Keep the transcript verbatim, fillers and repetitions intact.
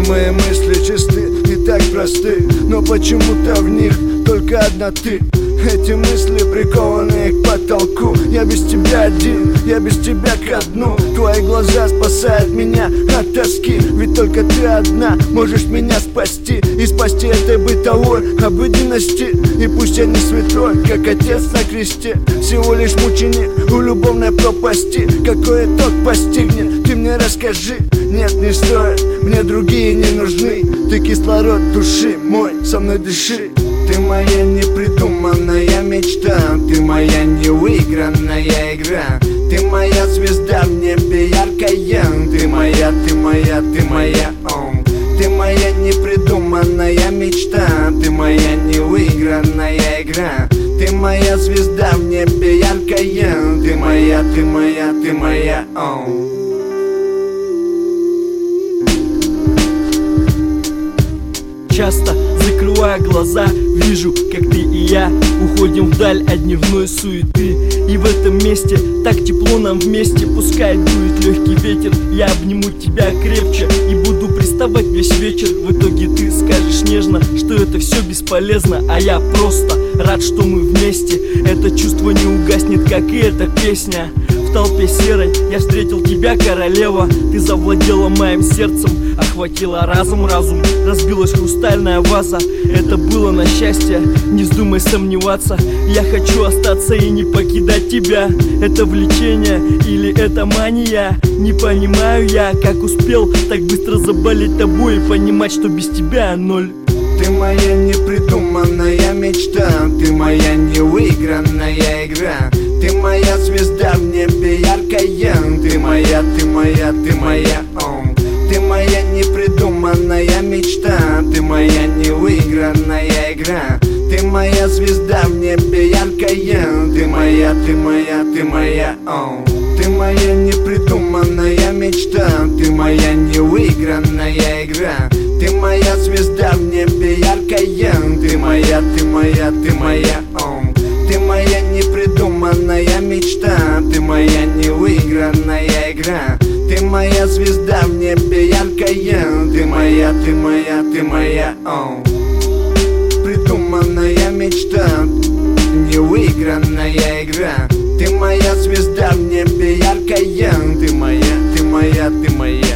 Все мои мысли чисты и так просты, но почему-то в них только одна ты. Эти мысли прикованы к потолку. Я без тебя один, я без тебя ко дну. Твои глаза спасают меня от тоски, ведь только ты одна можешь меня спасти. И спасти этой бытовой обыденности. И пусть я не святой, как отец на кресте, всего лишь мученик у любовной пропасти. Какой итог постигнет, ты мне расскажи. Нет, не стоит, мне другие не нужны. Ты кислород души мой, со мной дыши. Ты моя непридуманная мечта, ты моя невыигранная игра. Ты моя звезда в небе яркая, ты моя, ты моя, ты моя, о. Ты моя непридуманная мечта, ты моя невыигранная игра. Ты моя звезда в небе яркая, ты моя, ты моя, ты моя, о. Часто, закрывая глаза, вижу, как ты и я уходим вдаль от дневной суеты. И в этом месте так тепло нам вместе. Пускай дует легкий ветер, я обниму тебя крепче и буду приставать весь вечер. В итоге ты скажешь нежно, что это все бесполезно, а я просто рад, что мы вместе. Это чувство не угаснет, как и эта песня. В толпе серой я встретил тебя, королева. Ты завладела моим сердцем, охватила разум, разум. Разбилась хрустальная ваза, это было на счастье. Не вздумай сомневаться, я хочу остаться и не покидать тебя. Это влечение или это мания? Не понимаю я, как успел так быстро заболеть тобой и понимать, что без тебя ноль. Ты моя непридуманная мечта, ты моя невыигранная игра. Ты моя звезда в небе яркая, ты моя, ты моя, ты моя, о. Ты моя непридуманная мечта, ты моя невыигранная игра. Ты моя звезда в небе яркая, ты моя, ты моя, ты моя, о. Ты моя непридуманная мечта, ты моя невыигранная игра. Ты моя звезда в небе яркая, ты моя, ты моя, ты моя, о. Ты моя непридуманная мечта, ты моя невыигранная игра. Ты моя звезда в небе яркая, ты моя, ты моя, ты моя, о. Придуманная мечта, невыигранная игра. Ты моя звезда в небе яркая, ты моя, ты моя, ты моя.